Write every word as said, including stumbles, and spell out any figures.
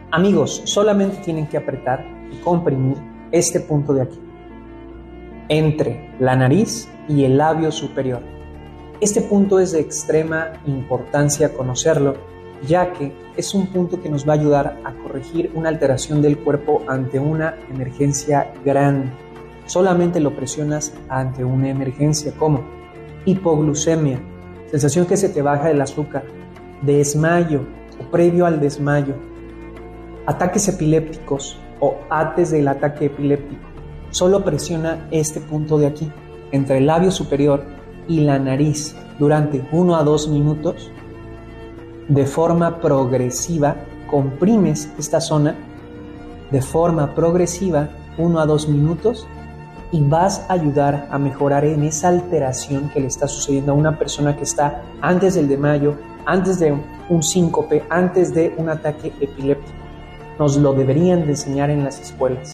Amigos, solamente tienen que apretar y comprimir este punto de aquí, entre la nariz y el labio superior. Este punto es de extrema importancia conocerlo, ya que es un punto que nos va a ayudar a corregir una alteración del cuerpo ante una emergencia grande. Solamente lo presionas ante una emergencia como hipoglucemia, sensación que se te baja el azúcar, desmayo o previo al desmayo, ataques epilépticos o antes del ataque epiléptico. Solo presiona este punto de aquí, entre el labio superior y la nariz, durante uno a dos minutos. De forma progresiva, comprimes esta zona de forma progresiva, uno a dos minutos, y vas a ayudar a mejorar en esa alteración que le está sucediendo a una persona que está antes del desmayo, antes de un síncope, antes de un ataque epiléptico. Nos lo deberían de enseñar en las escuelas.